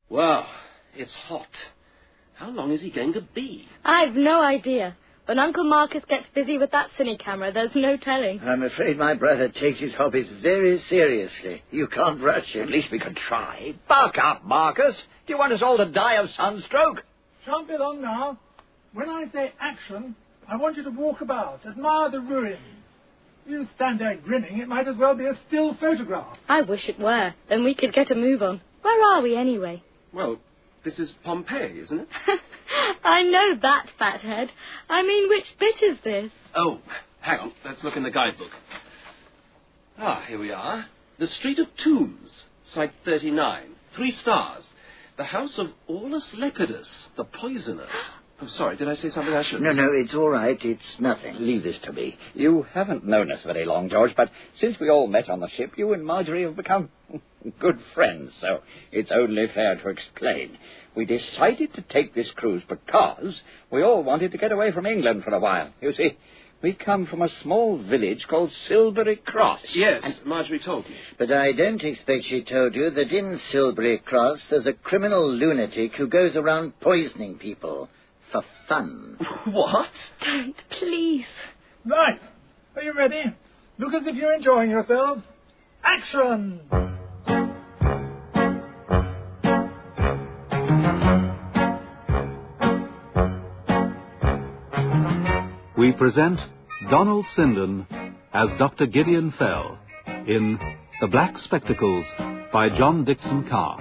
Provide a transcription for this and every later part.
Well, it's hot. How long is he going to be? I've no idea. When Uncle Marcus gets busy with that cine camera, there's no telling. I'm afraid my brother takes his hobbies very seriously. You can't rush him. At least we could try. Buck up, Marcus. Do you want us all to die of sunstroke? Shan't be long now. When I say action, I want you to walk about, admire the ruins. You stand there grinning, it might as well be a still photograph. I wish it were. Then we could get a move on. Where are we, anyway? Well, this is Pompeii, isn't it? I know that, fathead. I mean, which bit is this? Oh, hang on. Let's look in the guidebook. Ah, here we are. The Street of Tombs, Site 39. 3 stars. The house of Aulus Lepidus, the poisoner. I'm sorry, did I say something I shouldn't? No, it's all right. It's nothing. Leave this to me. You haven't known us very long, George, but since we all met on the ship, you and Marjorie have become good friends, so it's only fair to explain. We decided to take this cruise because we all wanted to get away from England for a while. You see, we come from a small village called Silbury Cross. Yes, Marjorie told me. But I don't expect she told you that in Silbury Cross there's a criminal lunatic who goes around poisoning people. For fun. What? Don't, please. Right. Are you ready? Look as if you're enjoying yourselves. Action! We present Donald Sinden as Dr. Gideon Fell in The Black Spectacles by John Dixon Carr.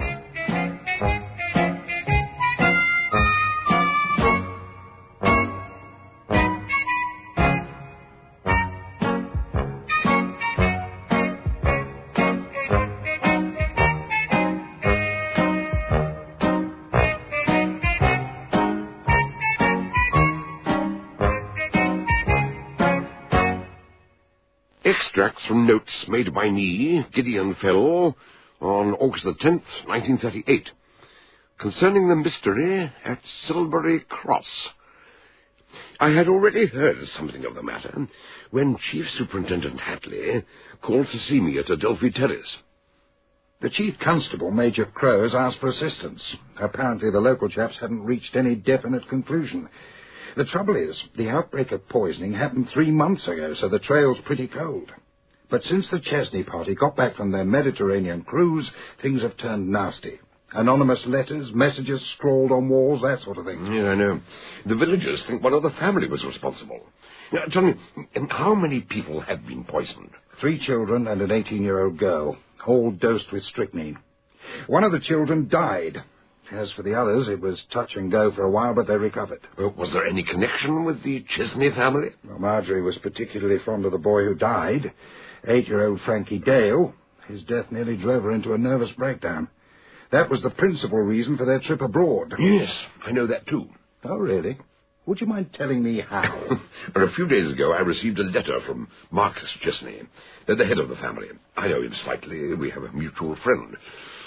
Extracts from notes made by me, Gideon Fell, on August the 10th, 1938, concerning the mystery at Silbury Cross. I had already heard something of the matter when Chief Superintendent Hatley called to see me at Adelphi Terrace. The Chief Constable, Major Crowe, has asked for assistance. Apparently the local chaps hadn't reached any definite conclusion. The trouble is, the outbreak of poisoning happened 3 months ago, so the trail's pretty cold. But since the Chesney party got back from their Mediterranean cruise, things have turned nasty. Anonymous letters, messages scrawled on walls, that sort of thing. Yeah, I know. The villagers think one of the family was responsible. Now, tell me, how many people have been poisoned? 3 children and an 18-year-old girl, all dosed with strychnine. One of the children died. As for the others, it was touch and go for a while, but they recovered. Was there any connection with the Chesney family? Well, Marjorie was particularly fond of the boy who died, 8-year-old Frankie Dale. His death nearly drove her into a nervous breakdown. That was the principal reason for their trip abroad. Yes, I know that too. Oh, really? Would you mind telling me how? A few days ago, I received a letter from Marcus Chesney, the head of the family. I know him slightly. We have a mutual friend.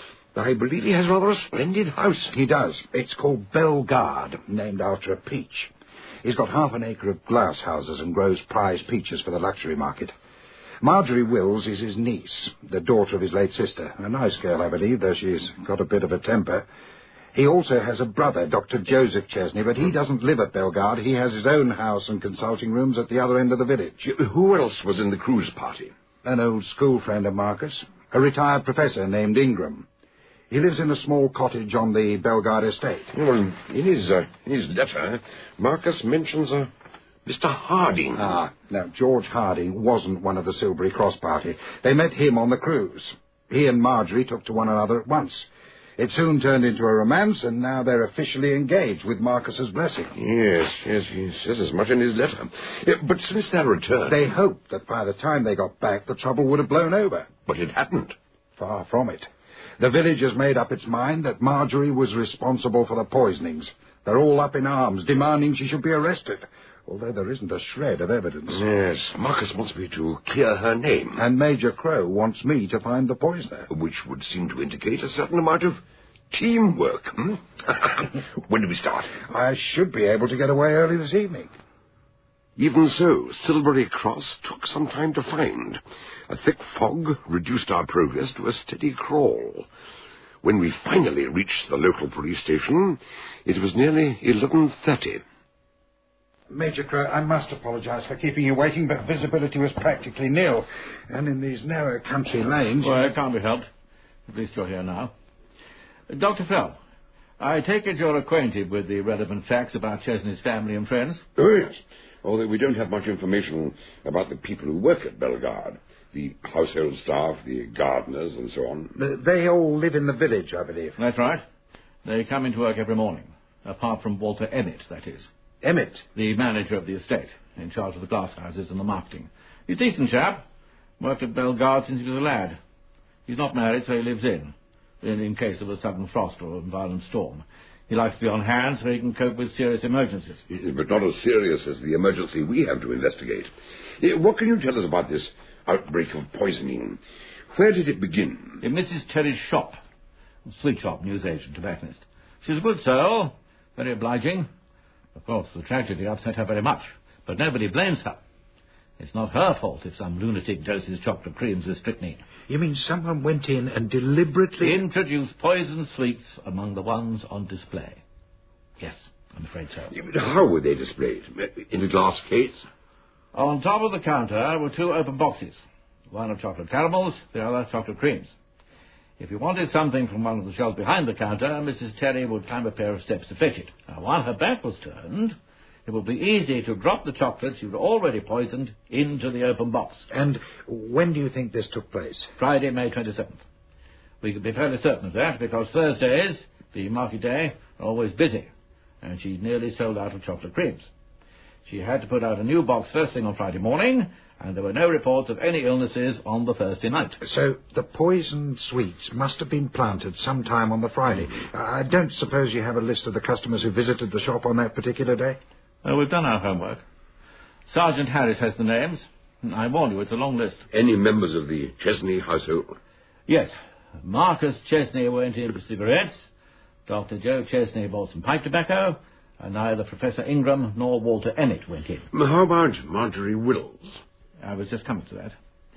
I believe he has rather a splendid house. He does. It's called Bellegarde, named after a peach. He's got half an acre of glass houses and grows prize peaches for the luxury market. Marjorie Wills is his niece, the daughter of his late sister. A nice girl, I believe, though she's got a bit of a temper. He also has a brother, Dr. Joseph Chesney, but he doesn't live at Bellegarde. He has his own house and consulting rooms at the other end of the village. Who else was in the cruise party? An old school friend of Marcus, a retired professor named Ingram. He lives in a small cottage on the Bellegarde estate. Well, in his letter, Marcus mentions Mr. Harding. Now, George Harding wasn't one of the Silbury Cross party. They met him on the cruise. He and Marjorie took to one another at once. It soon turned into a romance, and now they're officially engaged with Marcus's blessing. Yes, he says as much in his letter. But since their return... They hoped that by the time they got back, the trouble would have blown over. But it hadn't. Far from it. The village has made up its mind that Marjorie was responsible for the poisonings. They're all up in arms, demanding she should be arrested, although there isn't a shred of evidence. Yes, Marcus wants me to clear her name. And Major Crowe wants me to find the poisoner. Which would seem to indicate a certain amount of teamwork. When do we start? I should be able to get away early this evening. Even so, Silbury Cross took some time to find. A thick fog reduced our progress to a steady crawl. When we finally reached the local police station, it was nearly 11:30. Major Crow, I must apologise for keeping you waiting, but visibility was practically nil. And in these narrow country lanes... Well, it can't be helped. At least you're here now. Dr. Fell, I take it you're acquainted with the relevant facts about Chesney's family and friends? Oh, yes. Although we don't have much information about the people who work at Bellegarde. The household staff, the gardeners, and so on. They all live in the village, I believe. That's right. They come into work every morning. Apart from Walter Emmett, that is. Emmett? The manager of the estate, in charge of the glass houses and the marketing. He's a decent chap. Worked at Bellegarde since he was a lad. He's not married, so he lives in case of a sudden frost or a violent storm. He likes to be on hand so he can cope with serious emergencies. But not as serious as the emergency we have to investigate. What can you tell us about this outbreak of poisoning? Where did it begin? In Mrs. Terry's shop. A sweet shop, newsagent, tobacconist. She's a good soul, very obliging. Of course, the tragedy upset her very much, but nobody blames her. It's not her fault if some lunatic doses chocolate creams with strychnine. You mean someone went in and deliberately... introduced poisoned sweets among the ones on display? Yes, I'm afraid so. How were they displayed? In a glass case? On top of the counter were two open boxes. One of chocolate caramels, the other chocolate creams. If you wanted something from one of the shelves behind the counter, Mrs. Terry would climb a pair of steps to fetch it. Now, while her back was turned, it would be easy to drop the chocolates you'd already poisoned into the open box. And when do you think this took place? Friday, May 27th. We could be fairly certain of that because Thursdays, the market day, are always busy, and she nearly sold out of chocolate creams. She had to put out a new box first thing on Friday morning, and there were no reports of any illnesses on the Thursday night. So the poisoned sweets must have been planted sometime on the Friday. I don't suppose you have a list of the customers who visited the shop on that particular day? We've done our homework. Sergeant Harris has the names. I warn you, it's a long list. Any members of the Chesney household? Yes. Marcus Chesney went in for cigarettes. Dr. Joe Chesney bought some pipe tobacco. And neither Professor Ingram nor Walter Emmett went in. How about Marjorie Wills? I was just coming to that.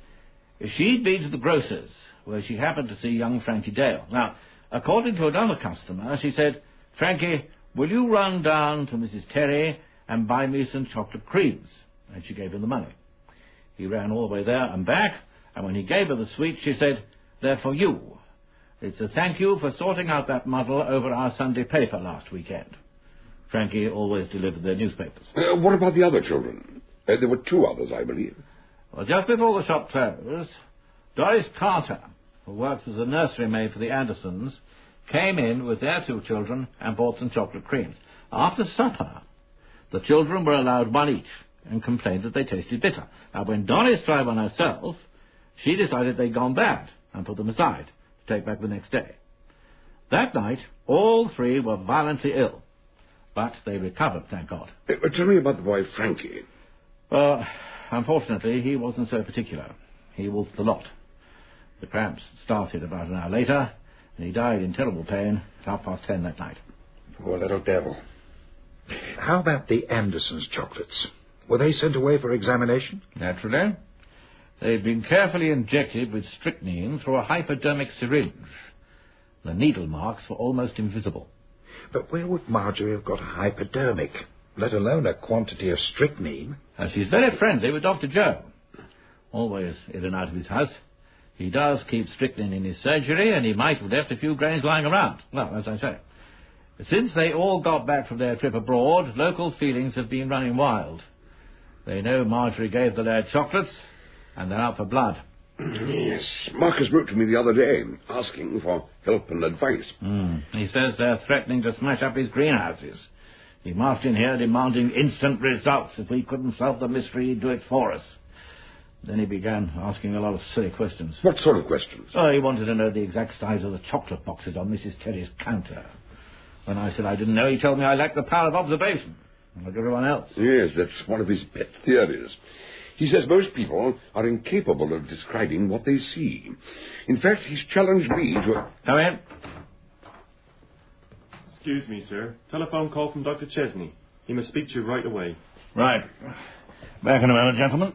She'd been to the grocer's, where she happened to see young Frankie Dale. Now, according to another customer, she said, "Frankie, will you run down to Mrs. Terry and buy me some chocolate creams?" And she gave him the money. He ran all the way there and back, and when he gave her the sweets, she said, "They're for you. It's a thank you for sorting out that muddle over our Sunday paper last weekend." Frankie always delivered their newspapers. What about the other children? There were two others, I believe. Well, just before the shop closed, Doris Carter, who works as a nursery maid for the Andersons, came in with their two children and bought some chocolate creams. After supper, the children were allowed one each and complained that they tasted bitter. Now, when Doris tried one herself, she decided they'd gone bad and put them aside to take back the next day. That night, all three were violently ill. But they recovered, thank God. Tell me about the boy Frankie. Unfortunately, he wasn't so particular. He wolfed the lot. The cramps started about an hour later, and he died in terrible pain at 10:30 that night. Poor little devil. How about the Andersons' chocolates? Were they sent away for examination? Naturally. They'd been carefully injected with strychnine through a hypodermic syringe. The needle marks were almost invisible. But where would Marjorie have got a hypodermic, let alone a quantity of strychnine? She's very friendly with Dr. Joe. Always in and out of his house. He does keep strychnine in his surgery, and he might have left a few grains lying around. Well, as I say, since they all got back from their trip abroad, local feelings have been running wild. They know Marjorie gave the lad chocolates, and they're out for blood. Yes, Marcus wrote to me the other day, asking for help and advice. He says they're threatening to smash up his greenhouses. He marched in here demanding instant results. If we couldn't solve the mystery, he'd do it for us. Then he began asking a lot of silly questions. What sort of questions? He wanted to know the exact size of the chocolate boxes on Mrs. Terry's counter. When I said I didn't know, he told me I lacked the power of observation, like everyone else. Yes, that's one of his pet theories. He says most people are incapable of describing what they see. In fact, he's challenged me to... Come in. Excuse me, sir. Telephone call from Dr. Chesney. He must speak to you right away. Right. Back in a moment, gentlemen.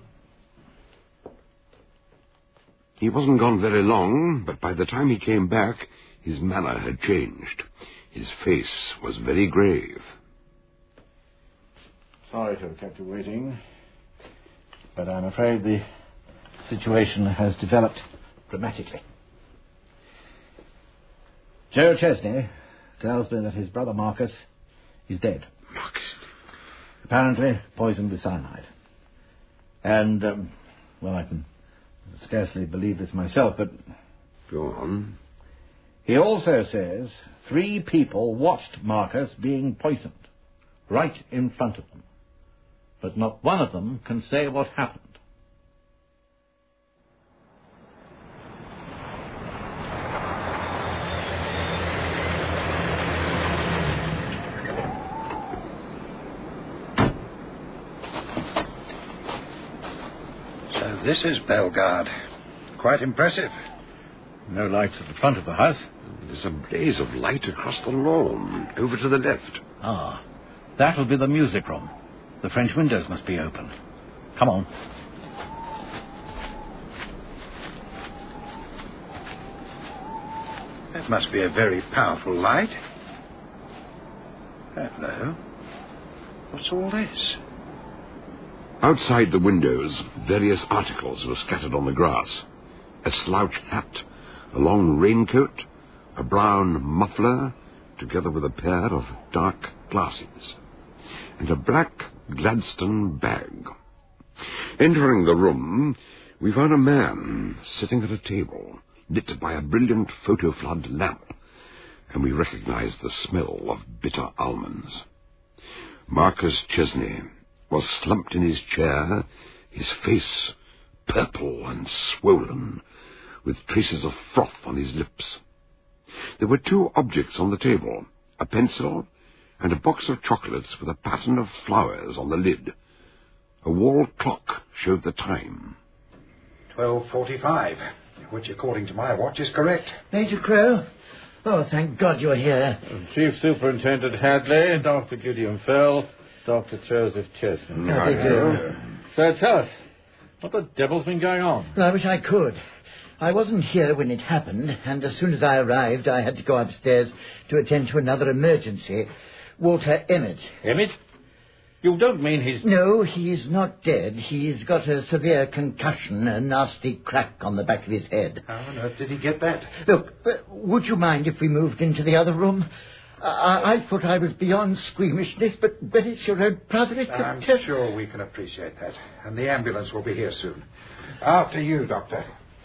He wasn't gone very long, but by the time he came back, His manner had changed. His face was very grave. Sorry to have kept you waiting, but I'm afraid the situation has developed dramatically. Joe Chesney tells me that his brother Marcus is dead. Marcus? Apparently poisoned with cyanide. And, well, I can scarcely believe this myself, but... Go on. He also says 3 people watched Marcus being poisoned, right in front of them. But not one of them can say what happened. So this is Bellegarde. Quite impressive. No lights at the front of the house. There's a blaze of light across the lawn, over to the left. Ah, that'll be the music room. The French windows must be open. Come on. That must be a very powerful light. Hello. What's all this? Outside the windows, various articles were scattered on the grass. A slouch hat, a long raincoat, a brown muffler, together with a pair of dark glasses, and a black Gladstone bag. Entering the room, we found a man sitting at a table, lit by a brilliant photo-flood lamp, and we recognized the smell of bitter almonds. Marcus Chesney was slumped in his chair, his face purple and swollen, with traces of froth on his lips. There were 2 objects on the table, a pencil and a box of chocolates with a pattern of flowers on the lid. A wall clock showed the time. 12:45, which according to my watch is correct. Major Crow? Oh, thank God you're here. Chief Superintendent Hadley, Dr. Gideon Fell, Dr. Joseph Chesney. How do you do? So tell us, what the devil's been going on? Well, I wish I could. I wasn't here when it happened, and as soon as I arrived, I had to go upstairs to attend to another emergency. Walter Emmett. Emmett? You don't mean he's... No, he's not dead. He's got a severe concussion, a nasty crack on the back of his head. How on earth did he get that? Look, would you mind if we moved into the other room? I thought I was beyond squeamishness, but it's your own brother. I'm sure we can appreciate that. And the ambulance will be here soon. After you, Doctor.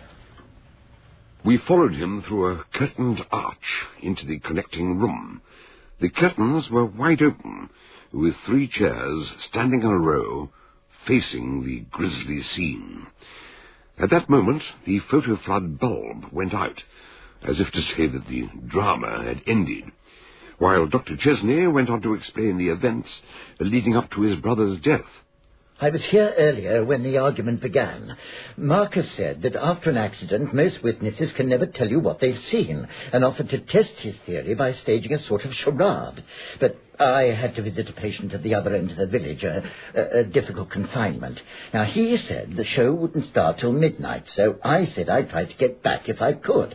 We followed him through a curtained arch into the connecting room. The curtains were wide open, with 3 chairs standing in a row, facing the grisly scene. At that moment, the photo-flood bulb went out, as if to say that the drama had ended, while Dr. Chesney went on to explain the events leading up to his brother's death. I was here earlier when the argument began. Marcus said that after an accident, most witnesses can never tell you what they've seen, and offered to test his theory by staging a sort of charade. But I had to visit a patient at the other end of the village, a difficult confinement. Now, he said the show wouldn't start till midnight, so I said I'd try to get back if I could.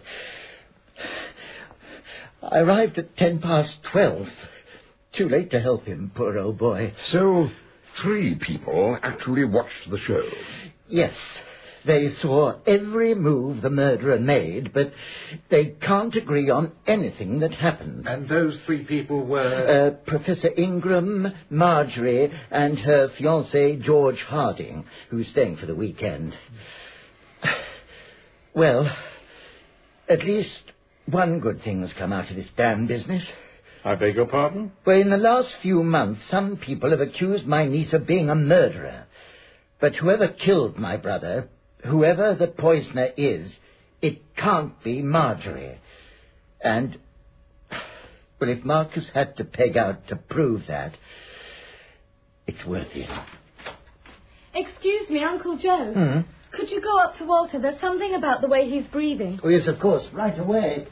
I arrived at 12:10. Too late to help him, poor old boy. So 3 people actually watched the show? Yes. They saw every move the murderer made, but they can't agree on anything that happened. And those 3 people were... Professor Ingram, Marjorie, and her fiancé, George Harding, who's staying for the weekend. Well, at least one good thing's come out of this damn business. I beg your pardon? Well, in the last few months, some people have accused my niece of being a murderer. But whoever killed my brother, whoever the poisoner is, it can't be Marjorie. And, well, if Marcus had to peg out to prove that, it's worth it. Excuse me, Uncle Joe. Could you go up to Walter? There's something about the way he's breathing. Oh, yes, of course. Right away.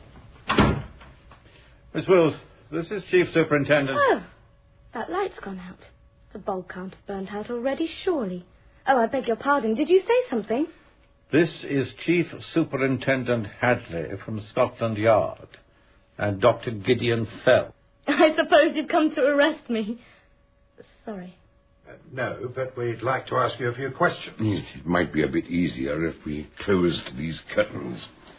Miss Wills, this is Chief Superintendent. Oh, that light's gone out. The bulb can't have burnt out already, surely. Oh, I beg your pardon. Did you say something? This is Chief Superintendent Hadley from Scotland Yard. And Dr. Gideon Fell. I suppose you've come to arrest me. Sorry. No, but we'd like to ask you a few questions. It might be a bit easier if we closed these curtains.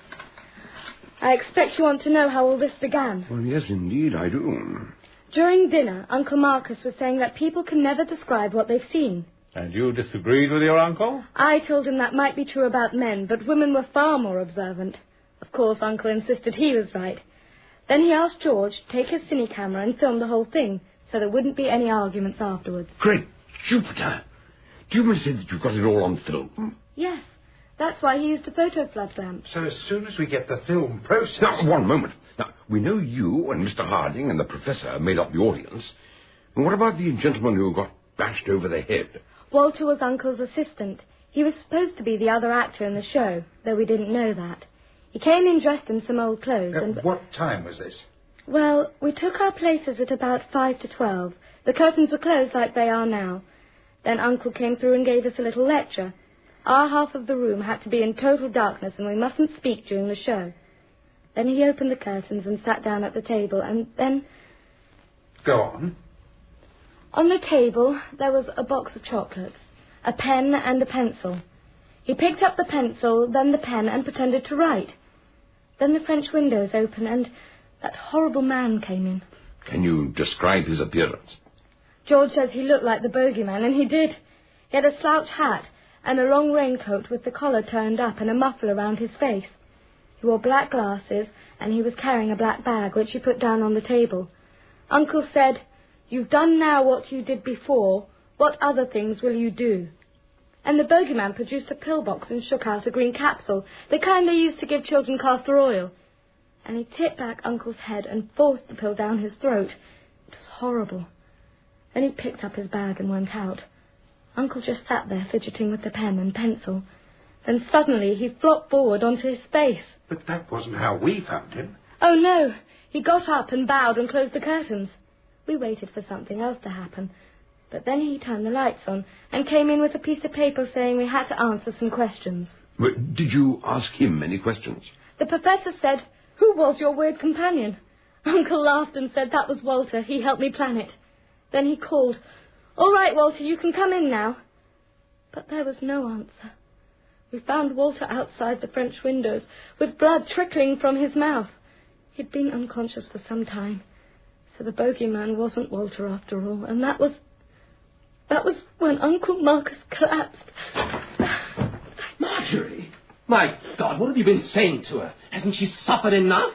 I expect you want to know how all this began. Well, yes, indeed, I do. During dinner, Uncle Marcus was saying that people can never describe what they've seen. And you disagreed with your uncle? I told him that might be true about men, but women were far more observant. Of course, Uncle insisted he was right. Then he asked George to take his cine camera and film the whole thing, so there wouldn't be any arguments afterwards. Great Jupiter! Do you mean to say that you've got it all on film? Yes. That's why he used a photo flood lamp. So as soon as we get the film processed... Now, one moment. Now, we know you and Mr. Harding and the professor made up the audience. And what about the gentleman who got bashed over the head? Walter was Uncle's assistant. He was supposed to be the other actor in the show, though we didn't know that. He came in dressed in some old clothes and... What time was this? Well, we took our places at about 5 to 12. The curtains were closed like they are now. Then Uncle came through and gave us a little lecture. Our half of the room had to be in total darkness and we mustn't speak during the show. Then he opened the curtains and sat down at the table and then... Go on. On the table there was a box of chocolates, a pen and a pencil. He picked up the pencil, then the pen and pretended to write. Then the French windows opened and that horrible man came in. Can you describe his appearance? George says he looked like the bogeyman, and he did. He had a slouch hat and a long raincoat with the collar turned up and a muffler around his face. He wore black glasses, and he was carrying a black bag, which he put down on the table. Uncle said, "You've done now what you did before. What other things will you do?" And the bogeyman produced a pillbox and shook out a green capsule, the kind they used to give children castor oil. And he tipped back Uncle's head and forced the pill down his throat. It was horrible. Then he picked up his bag and went out. Uncle just sat there fidgeting with the pen and pencil. Then suddenly he flopped forward onto his face. But that wasn't how we found him. Oh, no. He got up and bowed and closed the curtains. We waited for something else to happen. But then he turned the lights on and came in with a piece of paper saying we had to answer some questions. But did you ask him any questions? The professor said, "Who was your weird companion?" Uncle laughed and said that was Walter. He helped me plan it. Then he called, "All right, Walter, you can come in now." But there was no answer. We found Walter outside the French windows with blood trickling from his mouth. He'd been unconscious for some time. So the bogeyman wasn't Walter after all, and that was when Uncle Marcus collapsed. Marjorie! My God, what have you been saying to her? Hasn't she suffered enough?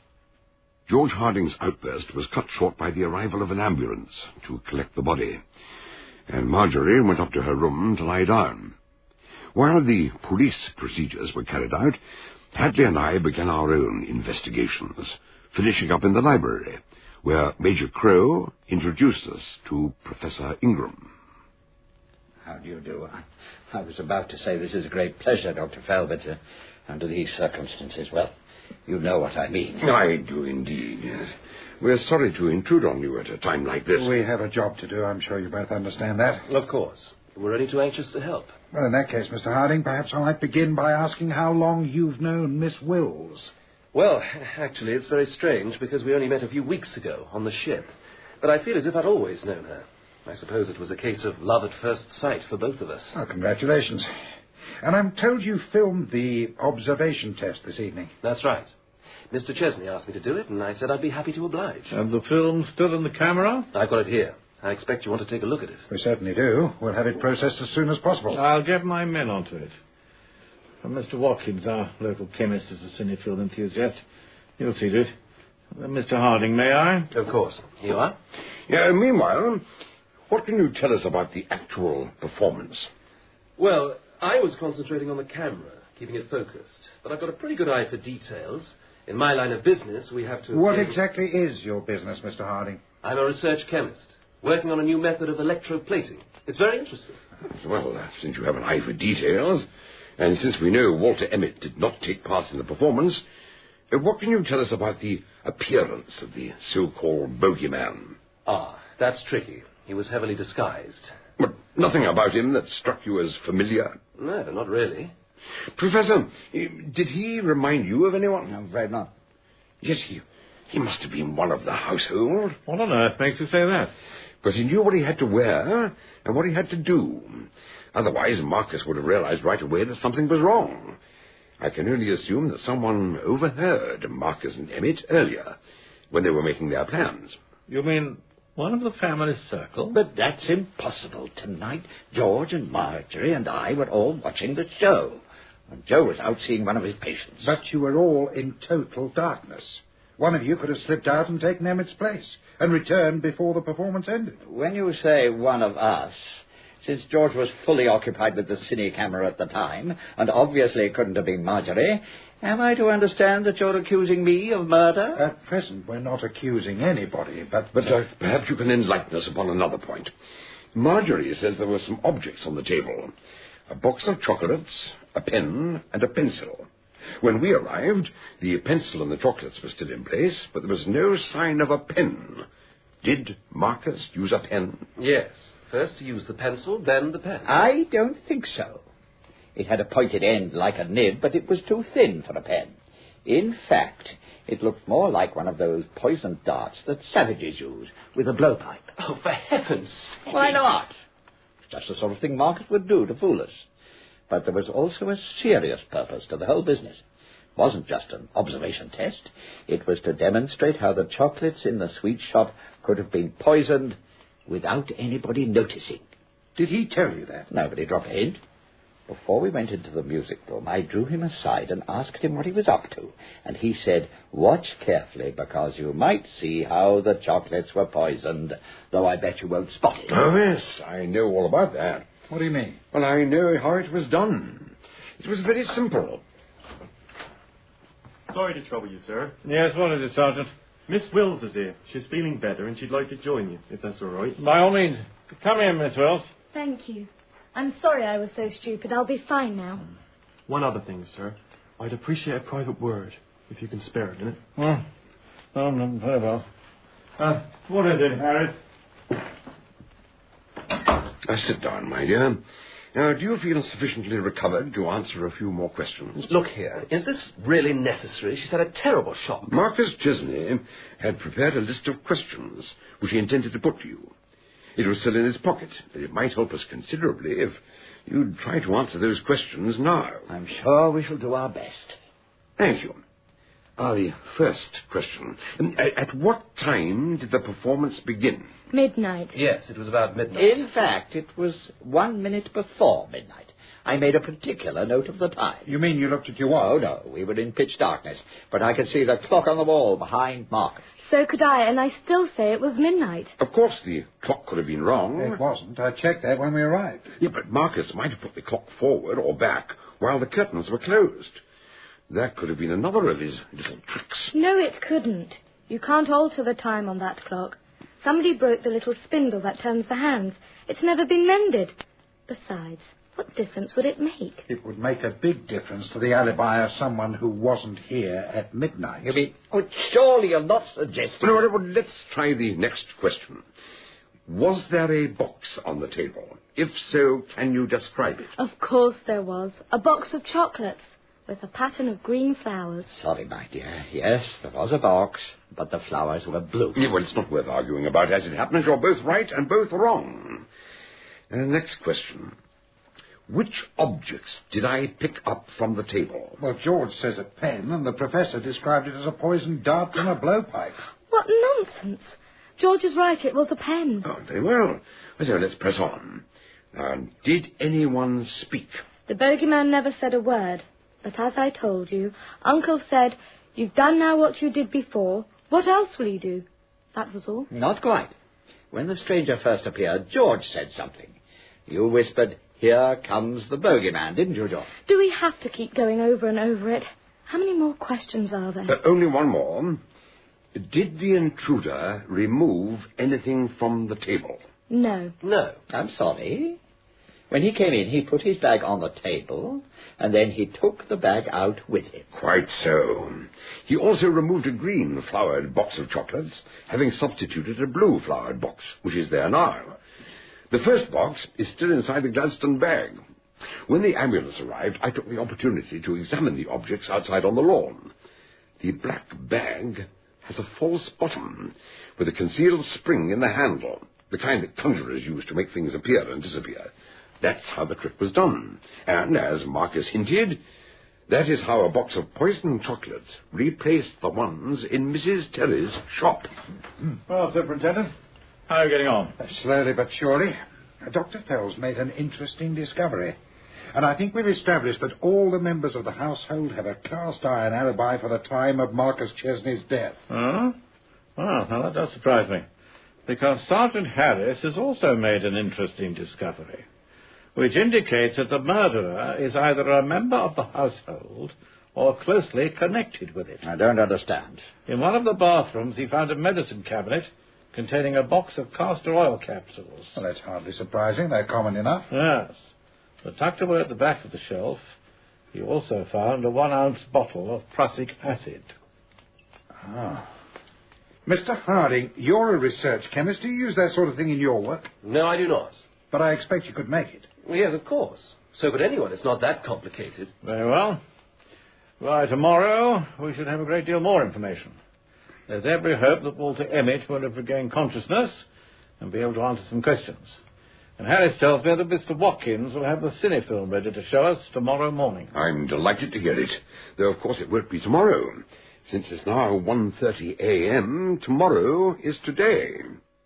George Harding's outburst was cut short by the arrival of an ambulance to collect the body, and Marjorie went up to her room to lie down. While the police procedures were carried out, Hadley and I began our own investigations, finishing up in the library, where Major Crow introduced us to Professor Ingram. How do you do? I was about to say this is a great pleasure, Dr. Fell, but under these circumstances, well, you know what I mean. I do indeed, yes. We're sorry to intrude on you at a time like this. We have a job to do. I'm sure you both understand that. Of course. We're only too anxious to help. Well, in that case, Mr. Harding, perhaps I might begin by asking how long you've known Miss Wills. Well, actually, it's very strange because we only met a few weeks ago on the ship. But I feel as if I'd always known her. I suppose it was a case of love at first sight for both of us. Oh, congratulations. And I'm told you filmed the observation test this evening. That's right. Mr. Chesney asked me to do it, and I said I'd be happy to oblige. And the film's still in the camera? I've got it here. I expect you want to take a look at it. We certainly do. We'll have it processed as soon as possible. I'll get my men onto it. And Mr. Watkins, our local chemist, is a cinephile enthusiast. He'll see to it. Mr. Harding, may I? Of course. Here you are. Meanwhile, what can you tell us about the actual performance? Well, I was concentrating on the camera, keeping it focused. But I've got a pretty good eye for details. In my line of business, we have to... What exactly is your business, Mr. Harding? I'm a research chemist, working on a new method of electroplating. It's very interesting. Well, since you have an eye for details, and since we know Walter Emmett did not take part in the performance, what can you tell us about the appearance of the so-called bogeyman? Ah, that's tricky. He was heavily disguised. But nothing about him that struck you as familiar? No, not really. Professor, did he remind you of anyone? I'm afraid not. Yes, He must have been one of the household. What on earth makes you say that? Because he knew what he had to wear and what he had to do. Otherwise, Marcus would have realized right away that something was wrong. I can only assume that someone overheard Marcus and Emmett earlier, when they were making their plans. You mean one of the family circle? But that's impossible. Tonight, George and Marjorie and I were all watching the show. And Joe was out seeing one of his patients. But you were all in total darkness. One of you could have slipped out and taken Emmett's place and returned before the performance ended. When you say one of us, since George was fully occupied with the cine camera at the time, and obviously it couldn't have been Marjorie, am I to understand that you're accusing me of murder? At present, we're not accusing anybody, but perhaps you can enlighten us upon another point. Marjorie says there were some objects on the table. A box of chocolates, a pen, and a pencil. When we arrived, the pencil and the chocolates were still in place, but there was no sign of a pen. Did Marcus use a pen? Yes. First he used the pencil, then the pen. I don't think so. It had a pointed end like a nib, but it was too thin for a pen. In fact, it looked more like one of those poisoned darts that savages use, with a blowpipe. Oh, for heaven's sake. Why not? It's just the sort of thing Marcus would do to fool us. But there was also a serious purpose to the whole business. It wasn't just an observation test. It was to demonstrate how the chocolates in the sweet shop could have been poisoned without anybody noticing. Did he tell you that? No, but he dropped a hint. Before we went into the music room, I drew him aside and asked him what he was up to. And he said, watch carefully, because you might see how the chocolates were poisoned, though I bet you won't spot it. Oh, yes, I know all about that. What do you mean? Well, I know how it was done. It was very simple. Sorry to trouble you, sir. Yes, what is it, Sergeant? Miss Wills is here. She's feeling better, and she'd like to join you, if that's all right. By all means. Come in, Miss Wells. Thank you. I'm sorry I was so stupid. I'll be fine now. One other thing, sir. I'd appreciate a private word, if you can spare a minute. No, very well. What is it, Harris? Sit down, my dear. Now, do you feel sufficiently recovered to answer a few more questions? Look here, is this really necessary? She's had a terrible shock. Marcus Chesney had prepared a list of questions which he intended to put to you. It was still in his pocket, and it might help us considerably if you'd try to answer those questions now. I'm sure we shall do our best. Thank you. The first question. At what time did the performance begin? Midnight. Yes, it was about midnight. In fact, it was 1 minute before midnight. I made a particular note of the time. You mean you looked at your watch? Oh, no, we were in pitch darkness, but I could see the clock on the wall behind Marcus. So could I, and I still say it was midnight. Of course, the clock could have been wrong. It wasn't. I checked that when we arrived. Yeah, but Marcus might have put the clock forward or back while the curtains were closed. That could have been another of his little tricks. No, it couldn't. You can't alter the time on that clock. Somebody broke the little spindle that turns the hands. It's never been mended. Besides, what difference would it make? It would make a big difference to the alibi of someone who wasn't here at midnight. You mean, surely you're not suggesting... No, let's try the next question. Was there a box on the table? If so, can you describe it? Of course there was. A box of chocolates with a pattern of green flowers. Sorry, my dear. Yes, there was a box, but the flowers were blue. Yeah, well, it's not worth arguing about. As it happens, you're both right and both wrong. Next question. Which objects did I pick up from the table? Well, George says a pen, and the professor described it as a poisoned dart and a blowpipe. What nonsense. George is right, it was a pen. Oh, very well. So let's press on. Did anyone speak? The bogeyman never said a word. But as I told you, Uncle said, you've done now what you did before. What else will you do? That was all. Not quite. When the stranger first appeared, George said something. You whispered, here comes the bogeyman, didn't you, George? Do we have to keep going over and over it? How many more questions are there? Only one more. Did the intruder remove anything from the table? No. No. I'm sorry. When he came in, he put his bag on the table, and then he took the bag out with him. Quite so. He also removed a green flowered box of chocolates, having substituted a blue flowered box, which is there now. The first box is still inside the Gladstone bag. When the ambulance arrived, I took the opportunity to examine the objects outside on the lawn. The black bag has a false bottom with a concealed spring in the handle, the kind that conjurers use to make things appear and disappear. That's how the trick was done. And, as Marcus hinted, that is how a box of poisoned chocolates replaced the ones in Mrs. Terry's shop. Well, Superintendent, how are you getting on? Slowly but surely. Dr. Fell's made an interesting discovery. And I think we've established that all the members of the household have a cast-iron alibi for the time of Marcus Chesney's death. Oh? Well, now that does surprise me. Because Sergeant Harris has also made an interesting discovery, which indicates that the murderer is either a member of the household or closely connected with it. I don't understand. In one of the bathrooms, he found a medicine cabinet containing a box of castor oil capsules. Well, that's hardly surprising. They're common enough. Yes. But tucked away at the back of the shelf, he also found a 1-ounce bottle of prussic acid. Ah. Mr. Harding, you're a research chemist. Do you use that sort of thing in your work? No, I do not. But I expect you could make it. Well, yes, of course. So could anyone. It's not that complicated. Very well. By tomorrow, we should have a great deal more information. There's every hope that Walter Emmett will have regained consciousness and be able to answer some questions. And Harris tells me that Mr. Watkins will have the cinefilm ready to show us tomorrow morning. I'm delighted to hear it. Though, of course, it won't be tomorrow. Since it's now 1:30 a.m., tomorrow is today.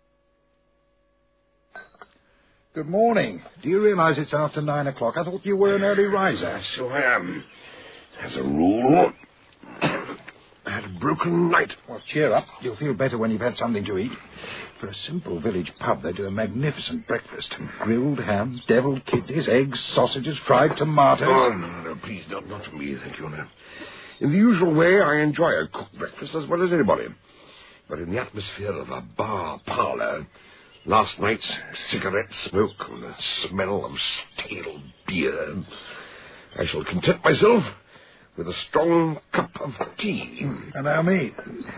Good morning. Do you realize it's after 9 o'clock? I thought you were an early riser. So I am. As a rule, I had a broken night. Well, cheer up. You'll feel better when you've had something to eat. For a simple village pub, they do a magnificent breakfast. Grilled ham, deviled kidneys, eggs, sausages, fried tomatoes. Oh, no, please, not for me, thank you. No. In the usual way, I enjoy a cooked breakfast as well as anybody. But in the atmosphere of a bar parlour, last night's cigarette smoke and the smell of stale beer, I shall content myself with a strong cup of tea. And now me.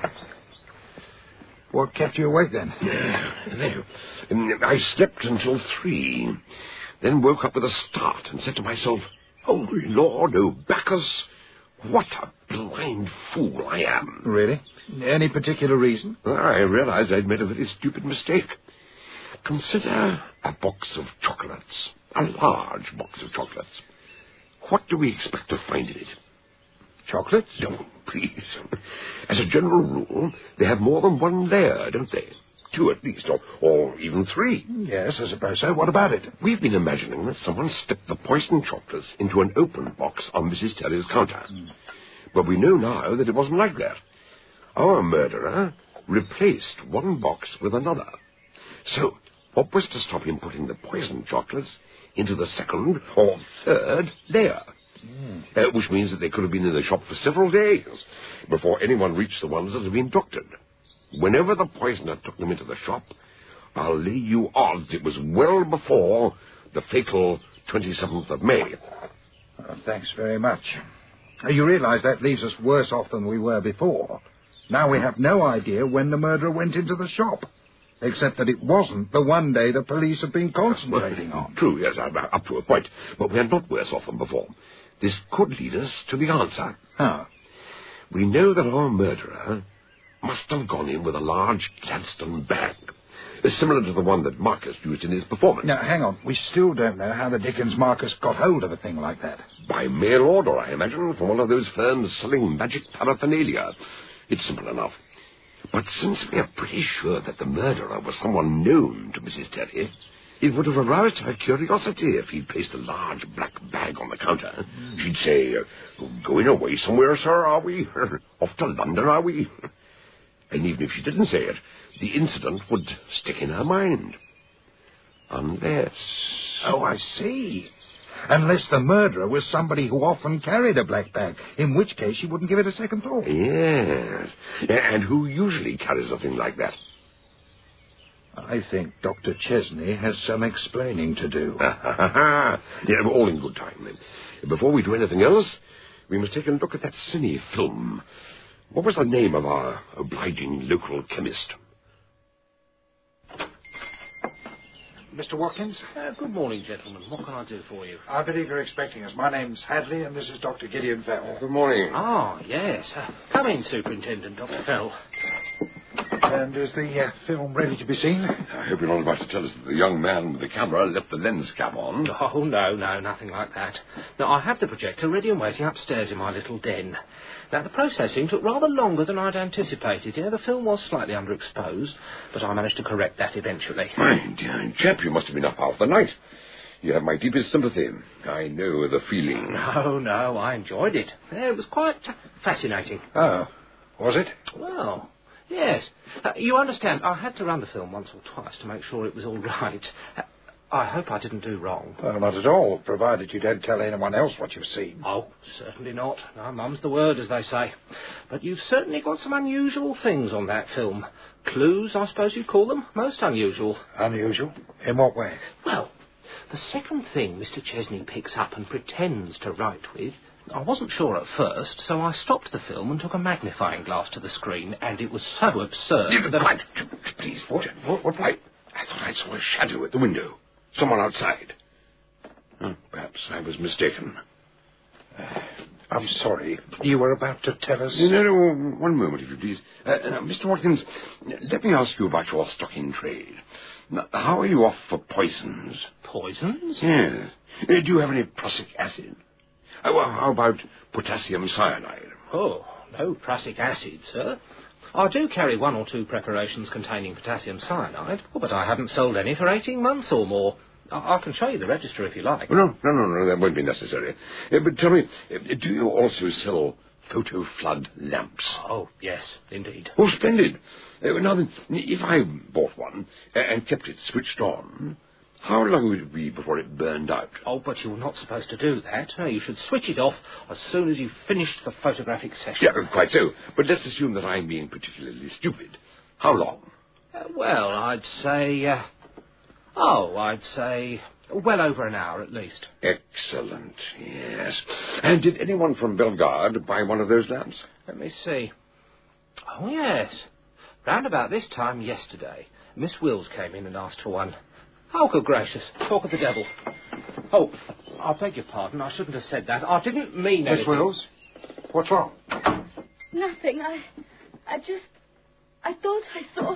What kept you awake then? I slept until 3, then woke up with a start and said to myself, "Oh, Lord, oh, Bacchus, what a blind fool I am." Really? Any particular reason? I realized I'd made a very stupid mistake. Consider a box of chocolates, a large box of chocolates. What do we expect to find in it? Chocolates? No, please. As a general rule, they have more than one layer, don't they? 2 at least, or even 3. Yes, I suppose so. What about it? We've been imagining that someone slipped the poisoned chocolates into an open box on Mrs. Terry's counter. But we know now that it wasn't like that. Our murderer replaced one box with another. So, what was to stop him putting the poisoned chocolates into the 2nd or 3rd layer? Which means that they could have been in the shop for several days before anyone reached the ones that had been doctored. Whenever the poisoner took them into the shop, I'll lay you odds it was well before the fatal 27th of May. Thanks very much. You realize that leaves us worse off than we were before. Now we have no idea when the murderer went into the shop, except that it wasn't the one day the police have been concentrating on. True, yes, up to a point, but we are not worse off than before. This could lead us to the answer. How? We know that our murderer must have gone in with a large Gladstone bag, similar to the one that Marcus used in his performance. Now, hang on. We still don't know how the dickens Marcus got hold of a thing like that. By mail order, I imagine, from one of those firms selling magic paraphernalia. It's simple enough. But since we are pretty sure that the murderer was someone known to Mrs. Terry, it would have aroused her curiosity if he'd placed a large black bag on the counter. She'd say, "Going away somewhere, sir, are we? Off to London, are we?" And even if she didn't say it, the incident would stick in her mind. Unless... Oh, I see. Unless the murderer was somebody who often carried a black bag, in which case she wouldn't give it a second thought. Yes. And who usually carries a thing like that? I think Dr. Chesney has some explaining to do. Yeah, all in good time, then. Before we do anything else, we must take a look at that cine film. What was the name of our obliging local chemist? Mr. Watkins? Good morning, gentlemen. What can I do for you? I believe you're expecting us. My name's Hadley, and this is Dr. Gideon Fell. Good morning. Ah, yes. Come in, Superintendent Dr. Fell. And is the film ready to be seen? I hope you're not about to tell us that the young man with the camera left the lens cap on. Oh, no, nothing like that. No, I have the projector ready and waiting upstairs in my little den. Now, the processing took rather longer than I'd anticipated. Yeah, the film was slightly underexposed, but I managed to correct that eventually. My dear chap, you must have been up half the night. You have my deepest sympathy. I know the feeling. No, I enjoyed it. Yeah, it was quite fascinating. Oh, was it? Well, yes. You understand, I had to run the film once or twice to make sure it was all right. I hope I didn't do wrong. Well, not at all, provided you don't tell anyone else what you've seen. Oh, certainly not. No, mum's the word, as they say. But you've certainly got some unusual things on that film. Clues, I suppose you'd call them. Most unusual. Unusual? In what way? Well, the second thing Mr. Chesney picks up and pretends to write with, I wasn't sure at first, so I stopped the film and took a magnifying glass to the screen, and it was so absurd that... Please, what? I thought I saw a shadow at the window. Someone outside. Oh, perhaps I was mistaken. I'm sorry. You were about to tell us... No, one moment, if you please. Now, Mr. Watkins, let me ask you about your stock in trade. Now, how are you off for poisons? Poisons? Yes. Do you have any prussic acid? Well, how about potassium cyanide? Oh, no prussic acid, sir. I do carry one or two preparations containing potassium cyanide, but I haven't sold any for 18 months or more. I can show you the register if you like. No, that won't be necessary. But tell me, do you also sell photo flood lamps? Oh, yes, indeed. Oh, splendid. Now then, if I bought one and kept it switched on, how long would it be before it burned out? Oh, but you're not supposed to do that. No, you should switch it off as soon as you've finished the photographic session. Yeah, quite so. But let's assume that I'm being particularly stupid. How long? Well, I'd say well over an hour at least. Excellent, yes. And did anyone from Bellegarde buy one of those lamps? Let me see. Oh, yes. Round about this time yesterday, Miss Wills came in and asked for one. Oh, good gracious. Talk of the devil. Oh, I'll beg your pardon. I shouldn't have said that. I didn't mean anything. Miss Wills? What's wrong? Nothing. I thought I saw...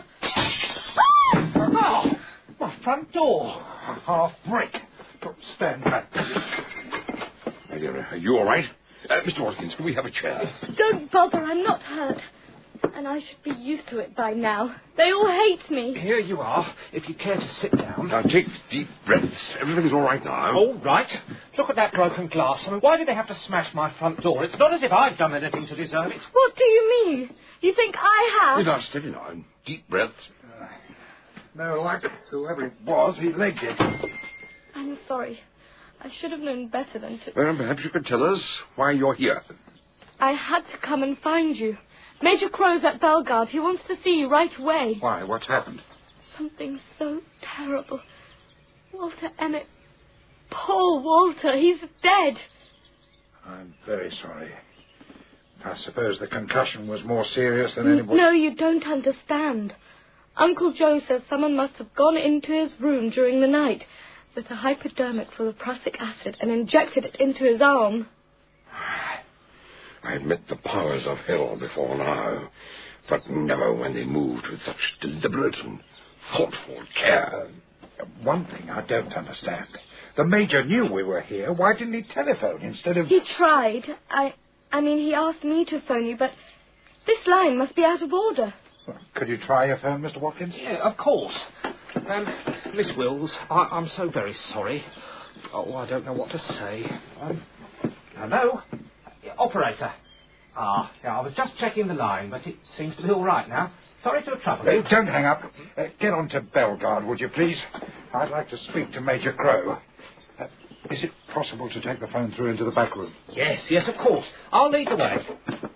Oh, my front door. A half brick. Stand back. My dear, are you all right? Mr. Watkins, can we have a chair? Don't bother. I'm not hurt. And I should be used to it by now. They all hate me. Here you are, if you care to sit down. Now, take deep breaths. Everything's all right now. All right. Look at that broken glass. I mean, why did they have to smash my front door? It's not as if I've done anything to deserve it. What do you mean? You think I have? Now, steady now. Deep breaths. No luck. Whoever it was, he legged it. I'm sorry. I should have known better than to... Well, perhaps you could tell us why you're here. I had to come and find you. Major Crow's at Bellegarde. He wants to see you right away. Why? What's happened? Something so terrible. Walter Emmett. Poor Walter. He's dead. I'm very sorry. I suppose the concussion was more serious than anybody... No, you don't understand. Uncle Joe says someone must have gone into his room during the night with a hypodermic full of prussic acid and injected it into his arm. I've met the powers of hell before now, but never when they moved with such deliberate and thoughtful care. One thing I don't understand. The Major knew we were here. Why didn't he telephone instead of... He tried. I mean, he asked me to phone you, but this line must be out of order. Well, could you try your phone, Mr. Watkins? Yeah, of course. Miss Wills, I'm so very sorry. Oh, I don't know what to say. Hello? Operator. Yeah, I was just checking the line, but it seems to be all right now. Sorry to have troubled you. Don't hang up. Get on to Bellegarde, would you, please? I'd like to speak to Major Crow. Is it possible to take the phone through into the back room? Yes, of course. I'll lead the way.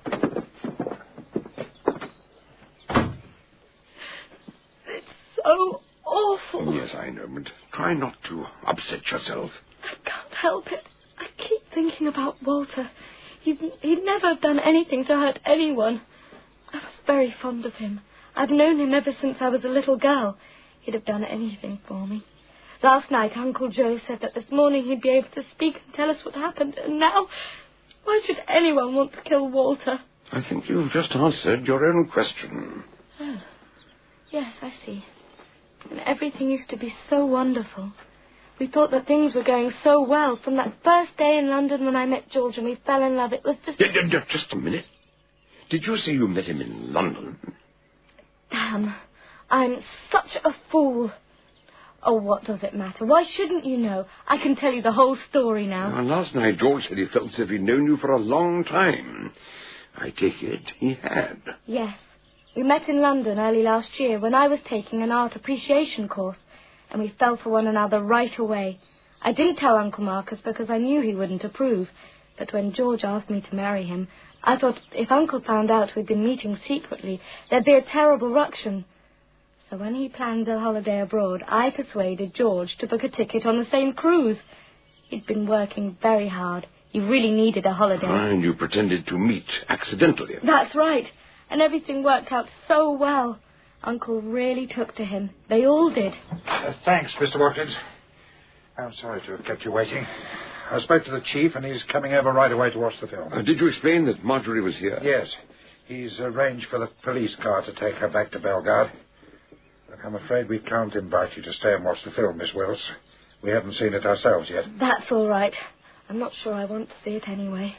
It's so awful. Yes, I know, but try not to upset yourself. I can't help it. I keep thinking about Walter. He'd never have done anything to hurt anyone. I was very fond of him. I've known him ever since I was a little girl. He'd have done anything for me. Last night, Uncle Joe said that this morning he'd be able to speak and tell us what happened. And now, why should anyone want to kill Walter? I think you've just answered your own question. Oh. Yes, I see. And everything used to be so wonderful. We thought that things were going so well. From that first day in London when I met George and we fell in love, it was just... Just a minute. Did you say you met him in London? Damn, I'm such a fool. Oh, what does it matter? Why shouldn't you know? I can tell you the whole story now. Well, last night George said he felt as if he'd known you for a long time. I take it he had. Yes. We met in London early last year when I was taking an art appreciation course, and we fell for one another right away. I didn't tell Uncle Marcus because I knew he wouldn't approve, but when George asked me to marry him, I thought if Uncle found out we'd been meeting secretly, there'd be a terrible ruction. So when he planned a holiday abroad, I persuaded George to book a ticket on the same cruise. He'd been working very hard. He really needed a holiday. And you pretended to meet accidentally. That's right. And everything worked out so well. Uncle really took to him. They all did. Thanks, Mr. Watkins. I'm sorry to have kept you waiting. I spoke to the chief, and he's coming over right away to watch the film. Did you explain that Marjorie was here? Yes. He's arranged for the police car to take her back to Bellegarde. Look, I'm afraid we can't invite you to stay and watch the film, Miss Wills. We haven't seen it ourselves yet. That's all right. I'm not sure I want to see it anyway.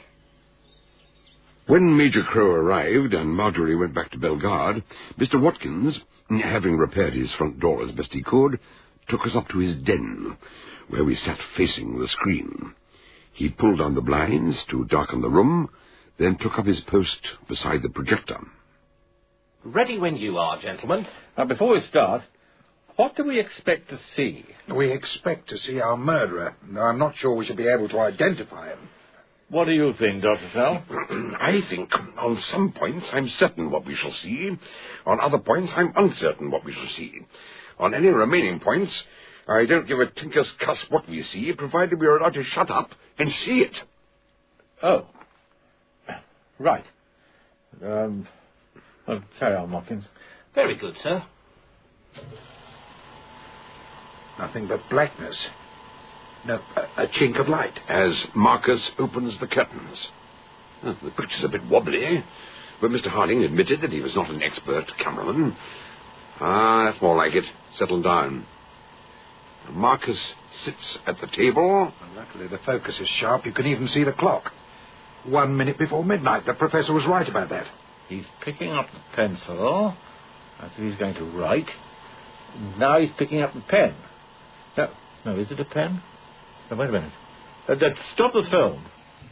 When Major Crowe arrived and Marjorie went back to Bellegarde, Mr. Watkins, having repaired his front door as best he could, took us up to his den, where we sat facing the screen. He pulled down the blinds to darken the room, then took up his post beside the projector. Ready when you are, gentlemen. Now, before we start, what do we expect to see? We expect to see our murderer. Now, I'm not sure we shall be able to identify him. What do you think, Dr. Fell? I think on some points I'm certain what we shall see. On other points I'm uncertain what we shall see. On any remaining points, I don't give a tinker's cuss what we see, provided we are allowed to shut up and see it. Oh. Right. Well, carry on, Watkins. Very good, sir. Nothing but blackness. No, a chink of light. As Marcus opens the curtains. The picture's a bit wobbly, but Mr. Harding admitted that he was not an expert cameraman. That's more like it. Settle down. Marcus sits at the table. Well, luckily the focus is sharp. You can even see the clock. 1 minute before midnight. The professor was right about that. He's picking up the pencil, as if he's going to write. Now he's picking up the pen. No, is it a pen? No, wait a minute. Stop the film.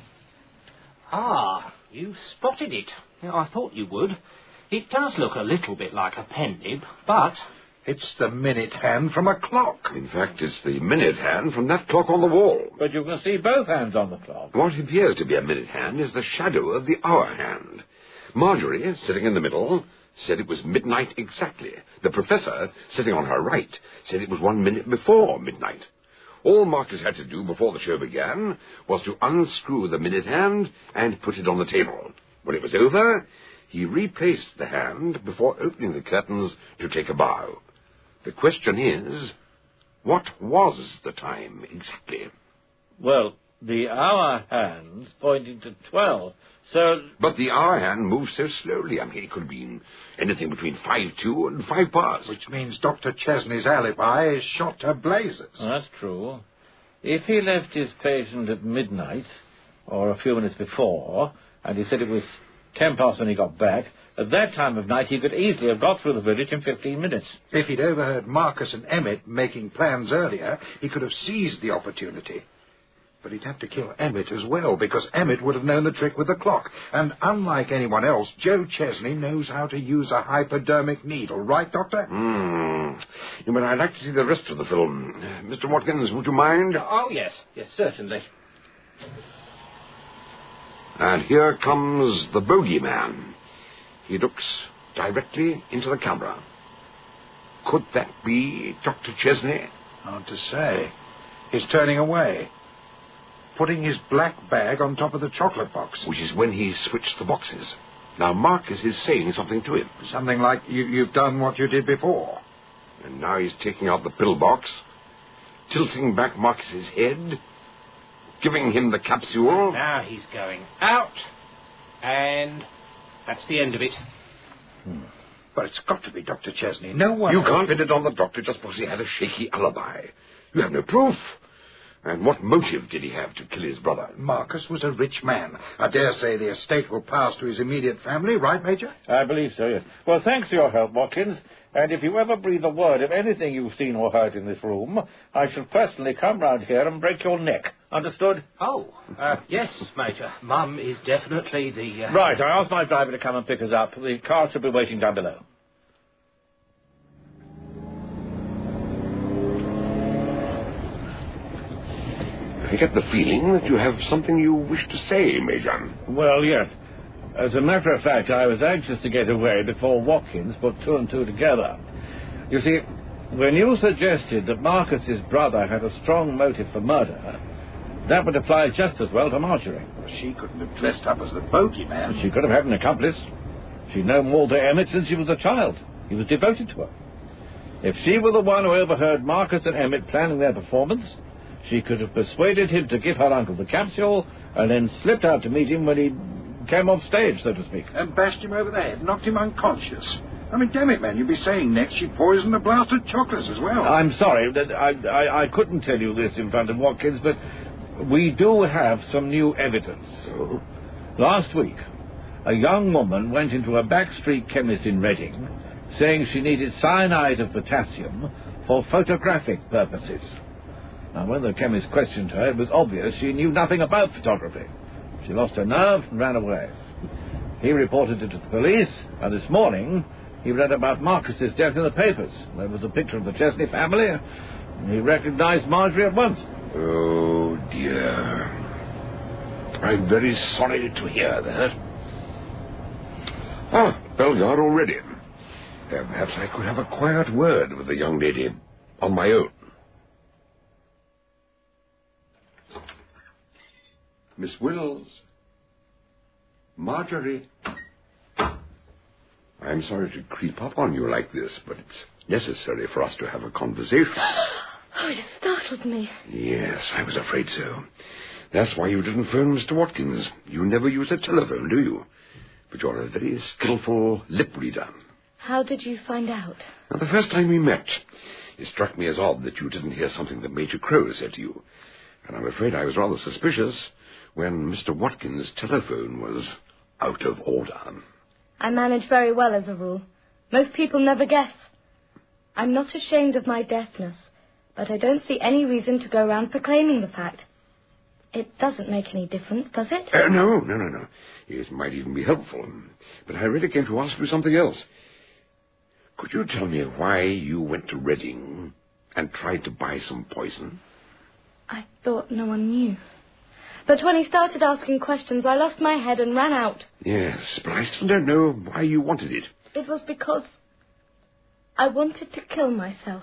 Ah, you spotted it. I thought you would. It does look a little bit like a pen nib, but... It's the minute hand from a clock. In fact, it's the minute hand from that clock on the wall. But you can see both hands on the clock. What appears to be a minute hand is the shadow of the hour hand. Marjorie, sitting in the middle, said it was midnight exactly. The professor, sitting on her right, said it was 1 minute before midnight. All Marcus had to do before the show began was to unscrew the minute hand and put it on the table. When it was over, he replaced the hand before opening the curtains to take a bow. The question is, what was the time exactly? Well, the hour hand's pointing to 12, so... But the hour hand moves so slowly. I mean, it could have been anything between 5 to and 5 past. Which means Dr. Chesney's alibi is shot to blazes. Oh, that's true. If he left his patient at midnight, or a few minutes before, and he said it was 10 past when he got back, at that time of night he could easily have got through the village in 15 minutes. If he'd overheard Marcus and Emmett making plans earlier, he could have seized the opportunity. But he'd have to kill Emmett as well, because Emmett would have known the trick with the clock. And unlike anyone else, Joe Chesney knows how to use a hypodermic needle. Right, Doctor? But I'd like to see the rest of the film. Mr. Watkins, would you mind? Oh, yes. Yes, certainly. And here comes the bogeyman. He looks directly into the camera. Could that be Dr. Chesney? Hard to say. He's turning away, putting his black bag on top of the chocolate box. Which is when he switched the boxes. Now Marcus is saying something to him. Something like, you've done what you did before. And now he's taking out the pill box, tilting back Marcus's head, giving him the capsule. Now he's going out, and that's the end of it. But it's got to be Dr. Chesney. No one... You can't pin it on the doctor just because he had a shaky alibi. You have no proof. And what motive did he have to kill his brother? Marcus was a rich man. I dare say the estate will pass to his immediate family, right, Major? I believe so, yes. Well, thanks for your help, Watkins. And if you ever breathe a word of anything you've seen or heard in this room, I shall personally come round here and break your neck. Understood? Oh, yes, Major. Mum is definitely the... Right, I asked my driver to come and pick us up. The car should be waiting down below. I get the feeling that you have something you wish to say, Major. Well, yes. As a matter of fact, I was anxious to get away before Watkins put two and two together. You see, when you suggested that Marcus's brother had a strong motive for murder, that would apply just as well to Marjorie. She couldn't have dressed up as the bogeyman. She could have had an accomplice. She'd known Walter Emmett since she was a child. He was devoted to her. If she were the one who overheard Marcus and Emmett planning their performance, she could have persuaded him to give her uncle the capsule and then slipped out to meet him when he came off stage, so to speak. And bashed him over the head, knocked him unconscious. I mean, damn it, man, you'd be saying next she poisoned the blasted chocolates as well. I'm sorry, that I couldn't tell you this in front of Watkins, but we do have some new evidence. So? Last week, a young woman went into a backstreet chemist in Reading, saying she needed cyanide of potassium for photographic purposes. Now, when the chemist questioned her, it was obvious she knew nothing about photography. She lost her nerve and ran away. He reported it to the police, and this morning he read about Marcus's death in the papers. There was a picture of the Chesney family, and he recognized Marjorie at once. Oh, dear. I'm very sorry to hear that. Ah, Bellegarde already. Perhaps I could have a quiet word with the young lady on my own. Miss Wills. Marjorie. I'm sorry to creep up on you like this, but it's necessary for us to have a conversation. Oh, you startled me. Yes, I was afraid so. That's why you didn't phone Mr. Watkins. You never use a telephone, do you? But you're a very skillful lip reader. How did you find out? Now, the first time we met, it struck me as odd that you didn't hear something that Major Crowe said to you. And I'm afraid I was rather suspicious when Mr. Watkins' telephone was out of order. I manage very well as a rule. Most people never guess. I'm not ashamed of my deafness, but I don't see any reason to go around proclaiming the fact. It doesn't make any difference, does it? No. It might even be helpful. But I really came to ask you something else. Could you tell me why you went to Reading and tried to buy some poison? I thought no one knew. But when he started asking questions, I lost my head and ran out. Yes, but I still don't know why you wanted it. It was because I wanted to kill myself.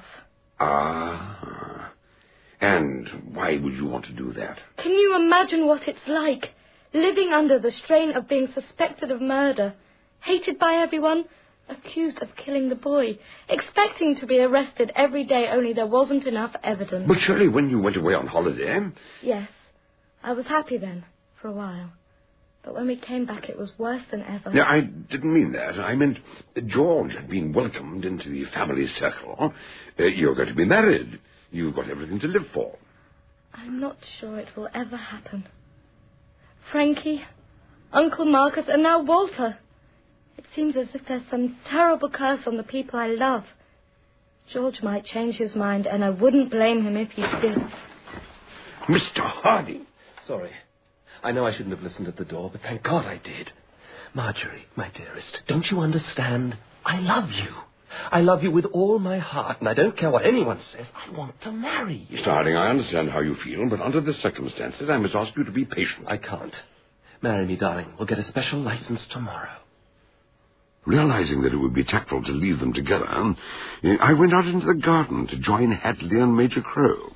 Ah. And why would you want to do that? Can you imagine what it's like? Living under the strain of being suspected of murder, hated by everyone, accused of killing the boy, expecting to be arrested every day, only there wasn't enough evidence. But surely when you went away on holiday... Yes. I was happy then, for a while. But when we came back, it was worse than ever. No, I didn't mean that. I meant George had been welcomed into the family circle. You're going to be married. You've got everything to live for. I'm not sure it will ever happen. Frankie, Uncle Marcus, and now Walter. It seems as if there's some terrible curse on the people I love. George might change his mind, and I wouldn't blame him if he did. Mr. Harding. Sorry. I know I shouldn't have listened at the door, but thank God I did. Marjorie, my dearest, don't you understand? I love you. I love you with all my heart, and I don't care what anyone says. I want to marry you. Mr. Harding, I understand how you feel, but under the circumstances, I must ask you to be patient. I can't. Marry me, darling. We'll get a special license tomorrow. Realizing that it would be tactful to leave them together, I went out into the garden to join Hadley and Major Crowe.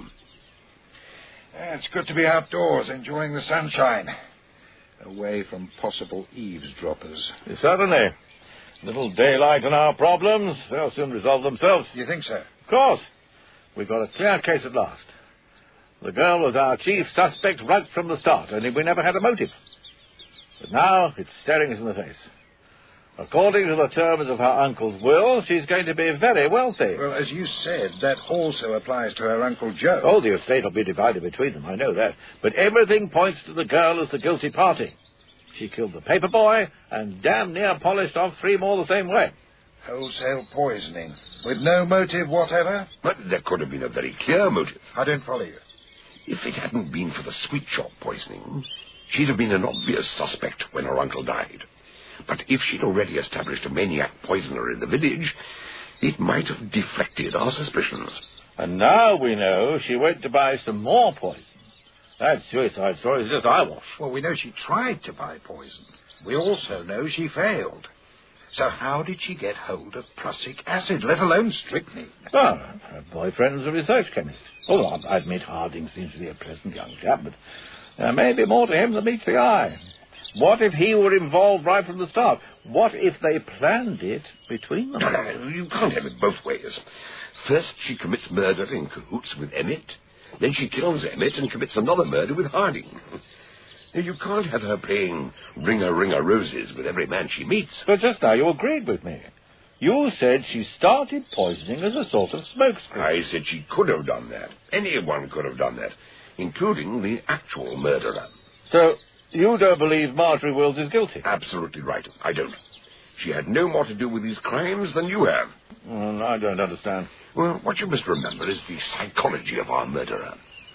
It's good to be outdoors, enjoying the sunshine, away from possible eavesdroppers. Certainly. Little daylight in our problems, they'll soon resolve themselves. You think so? Of course. We've got a clear case at last. The girl was our chief suspect right from the start, only we never had a motive. But now it's staring us in the face. According to the terms of her uncle's will, she's going to be very wealthy. Well, as you said, that also applies to her Uncle Joe. Oh, the estate will be divided between them, I know that. But everything points to the girl as the guilty party. She killed the paper boy and damn near polished off 3 more the same way. Wholesale poisoning, with no motive whatever? But there could have been a very clear motive. I don't follow you. If it hadn't been for the sweet shop poisoning, she'd have been an obvious suspect when her uncle died. But if she'd already established a maniac poisoner in the village, it might have deflected our suspicions. And now we know she went to buy some more poison. That suicide story is just eyewash. Well, we know she tried to buy poison. We also know she failed. So how did she get hold of prussic acid, let alone strychnine? Well, her boyfriend's a research chemist. Oh, I admit Harding seems to be a pleasant young chap, but there may be more to him than meets the eye. What if he were involved right from the start? What if they planned it between them? No, you can't have it both ways. First, she commits murder in cahoots with Emmett. Then she kills Emmett and commits another murder with Harding. You can't have her playing ringer, ringer, roses with every man she meets. But just now you agreed with me. You said she started poisoning as a sort of smokescreen. I said she could have done that. Anyone could have done that, including the actual murderer. So you don't believe Marjorie Wills is guilty? Absolutely right. I don't. She had no more to do with these crimes than you have. Well, I don't understand. Well, what you must remember is the psychology of our murderer.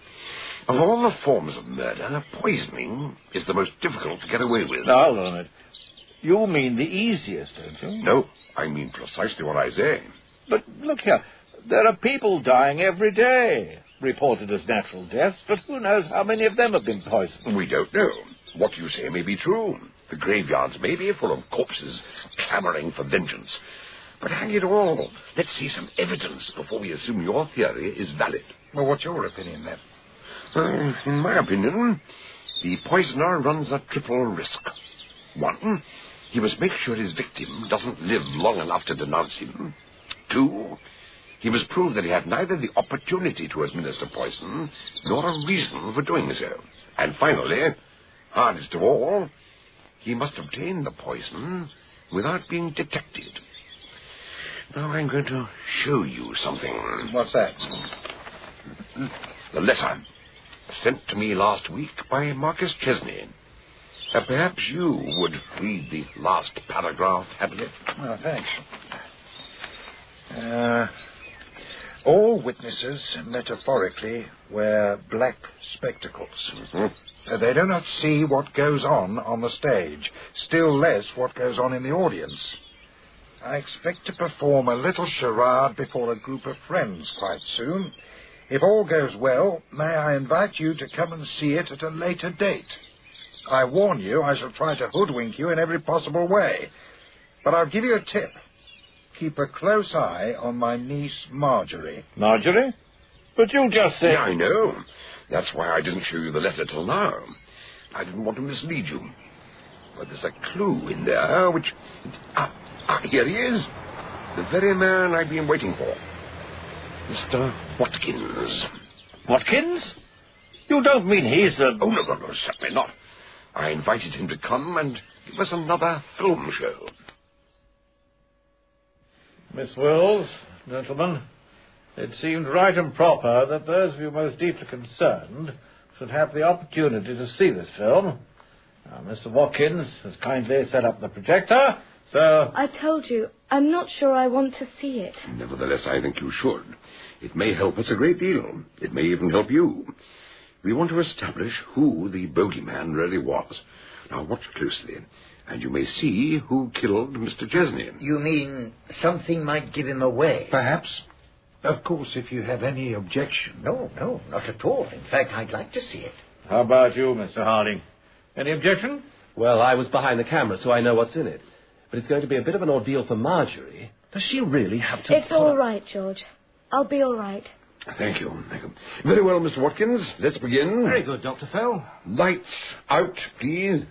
Of all the forms of murder, poisoning is the most difficult to get away with. Now, hold on a minute. You mean the easiest, don't you? No, I mean precisely what I say. But look here, there are people dying every day, reported as natural deaths, but who knows how many of them have been poisoned? We don't know. What you say may be true. The graveyards may be full of corpses clamouring for vengeance. But hang it all, let's see some evidence before we assume your theory is valid. Well, what's your opinion, then? In my opinion, the poisoner runs a triple risk. 1, he must make sure his victim doesn't live long enough to denounce him. 2, he must prove that he had neither the opportunity to administer poison nor a reason for doing so. And finally, hardest of all, he must obtain the poison without being detected. Now I'm going to show you something. What's that? The letter sent to me last week by Marcus Chesney. Perhaps you would read the last paragraph, Hadley. Oh, thanks. All witnesses, metaphorically, wear black spectacles. Mm-hmm. They do not see what goes on the stage, still less what goes on in the audience. I expect to perform a little charade before a group of friends quite soon. If all goes well, may I invite you to come and see it at a later date. I warn you, I shall try to hoodwink you in every possible way. But I'll give you a tip. Keep a close eye on my niece, Marjorie. Marjorie? But you just said... Yeah, I know. That's why I didn't show you the letter till now. I didn't want to mislead you. But there's a clue in there which... here he is. The very man I've been waiting for. Mr. Watkins. Watkins? You don't mean he's the... Oh, no, certainly not. I invited him to come and give us another film show. Miss Wills, gentlemen, it seemed right and proper that those of you most deeply concerned should have the opportunity to see this film. Now, Mr. Watkins has kindly set up the projector, so... I told you, I'm not sure I want to see it. Nevertheless, I think you should. It may help us a great deal. It may even help you. We want to establish who the bogeyman really was. Now, watch closely, and you may see who killed Mr. Chesney. You mean something might give him away? Perhaps. Of course, if you have any objection. No, not at all. In fact, I'd like to see it. How about you, Mr. Harding? Any objection? Well, I was behind the camera, so I know what's in it. But it's going to be a bit of an ordeal for Marjorie. Does she really have to... It's all right, George. I'll be all right. Thank you. Very well, Mr. Watkins. Let's begin. Very good, Dr. Fell. Lights out, please.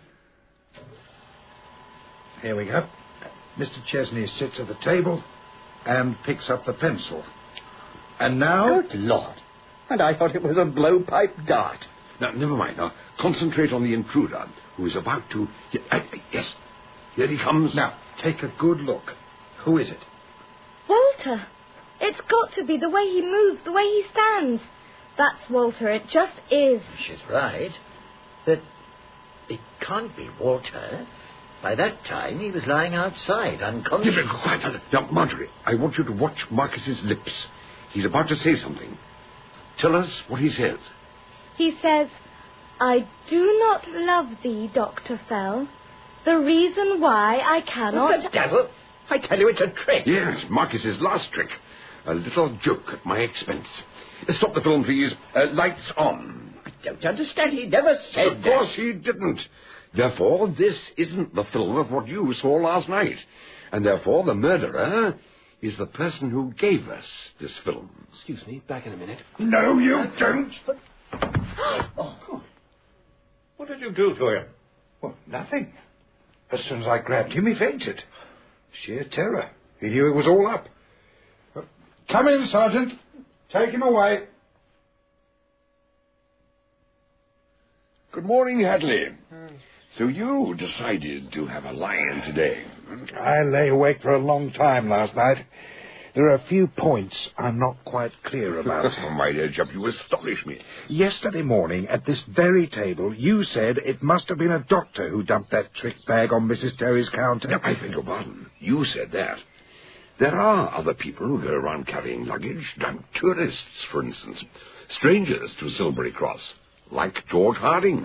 Here we go. Mr. Chesney sits at the table and picks up the pencil. And now... Good Lord. And I thought it was a blowpipe dart. Now, never mind. Now, concentrate on the intruder, who is about to... Yes. Here he comes. Now, take a good look. Who is it? Walter. It's got to be the way he moves, the way he stands. That's Walter. It just is. She's right. But it can't be Walter. By that time, he was lying outside, unconscious. Keep it quiet. Now, Marjorie, I want you to watch Marcus's lips. He's about to say something. Tell us what he says. He says, "I do not love thee, Dr. Fell. The reason why I cannot..." What the devil? I tell you, it's a trick. Yes, Marcus's last trick. A little joke at my expense. Stop the film, please. Lights on. I don't understand. He never said Of course he didn't. Therefore, this isn't the film of what you saw last night. And therefore, the murderer is the person who gave us this film. Excuse me, back in a minute. No, you don't. What did you do to him? Well, nothing. As soon as I grabbed him, he fainted. Sheer terror. He knew it was all up. Come in, Sergeant. Take him away. Good morning, Hadley. So you decided to have a lie-in today? I lay awake for a long time last night. There are a few points I'm not quite clear about. Oh, my dear chap, you astonish me. Yesterday morning, at this very table, you said it must have been a doctor who dumped that trick bag on Mrs. Terry's counter. Now, I beg your pardon. You said that. There are other people who go around carrying luggage, tourists, for instance, strangers to Silbury Cross, like George Harding.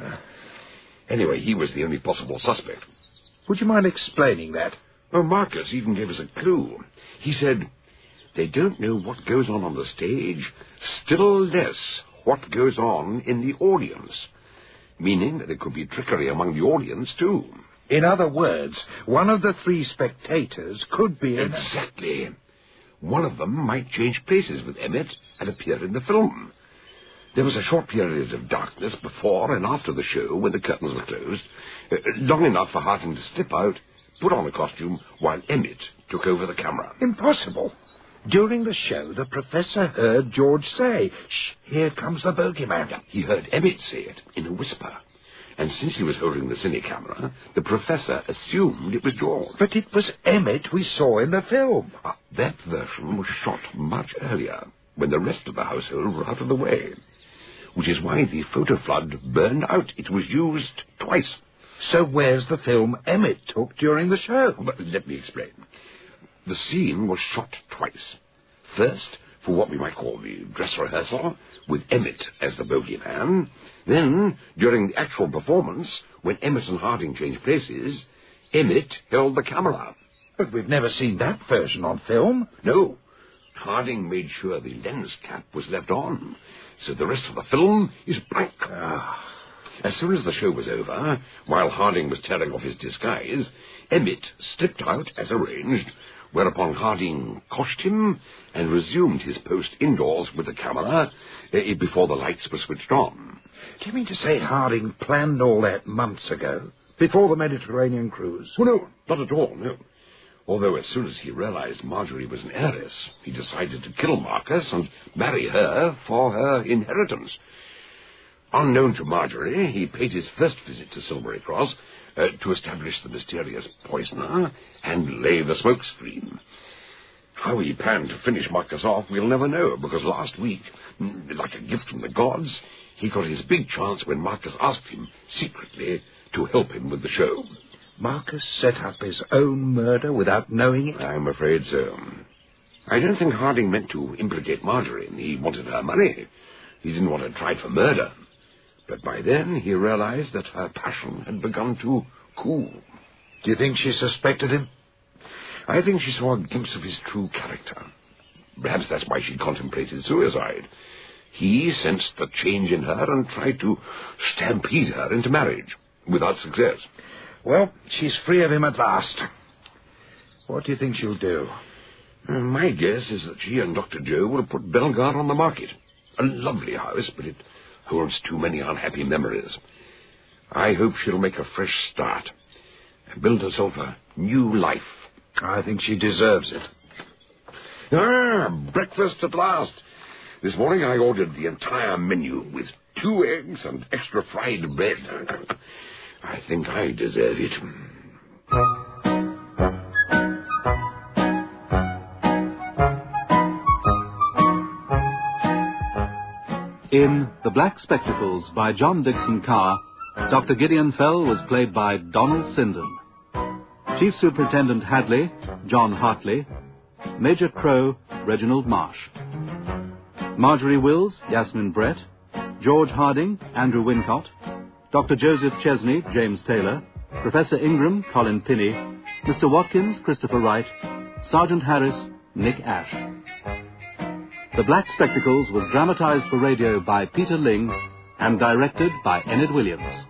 Anyway, he was the only possible suspect. Would you mind explaining that? Well, Marcus even gave us a clue. He said, they don't know what goes on the stage, still less what goes on in the audience, meaning that there could be trickery among the audience, too. In other words, one of the three spectators could be... Exactly. One of them might change places with Emmett and appear in the film. There was a short period of darkness before and after the show when the curtains were closed, long enough for Harding to slip out, put on a costume, while Emmett took over the camera. Impossible. During the show, the professor heard George say, "Shh, here comes the bogeyman." He heard Emmett say it in a whisper. And since he was holding the cine camera, the professor assumed it was George. But it was Emmett we saw in the film. That version was shot much earlier, when the rest of the household were out of the way, which is why the photo flood burned out. It was used twice. So where's the film Emmett took during the show? But let me explain. The scene was shot twice. First, for what we might call the dress rehearsal, with Emmett as the bogeyman. Then, during the actual performance, when Emmett and Harding changed places, Emmett held the camera. But we've never seen that version on film. No. Harding made sure the lens cap was left on, so the rest of the film is blank. As soon as the show was over, while Harding was tearing off his disguise, Emmett slipped out as arranged, whereupon Harding coshed him and resumed his post indoors with the camera before the lights were switched on. Do you mean to say Harding planned all that months ago, before the Mediterranean cruise? Oh, no, not at all, no. Although as soon as he realized Marjorie was an heiress, he decided to kill Marcus and marry her for her inheritance. Unknown to Marjorie, he paid his first visit to Silbury Cross to establish the mysterious poisoner and lay the smoke screen. How he planned to finish Marcus off, we'll never know, because last week, like a gift from the gods, he got his big chance when Marcus asked him, secretly, to help him with the show. Marcus set up his own murder without knowing it? I'm afraid so. I don't think Harding meant to implicate Marjorie. He wanted her money. He didn't want her tried for murder. But by then he realized that her passion had begun to cool. Do you think she suspected him? I think she saw a glimpse of his true character. Perhaps that's why she contemplated suicide. He sensed the change in her and tried to stampede her into marriage, without success. Well, she's free of him at last. What do you think she'll do? My guess is that she and Dr. Joe will put Bellegarde on the market. A lovely house, but it holds too many unhappy memories. I hope she'll make a fresh start and build herself a new life. I think she deserves it. Breakfast at last. This morning I ordered the entire menu with 2 eggs and extra fried bread. I think I deserve it. In The Black Spectacles by John Dickson Carr, Dr. Gideon Fell was played by Donald Sinden. Chief Superintendent Hadley, John Hartley. Major Crow, Reginald Marsh. Marjorie Wills, Yasmin Brett. George Harding, Andrew Wincott. Dr. Joseph Chesney, James Taylor. Professor Ingram, Colin Pinney. Mr. Watkins, Christopher Wright. Sergeant Harris, Nick Ash. The Black Spectacles was dramatized for radio by Peter Ling and directed by Enid Williams.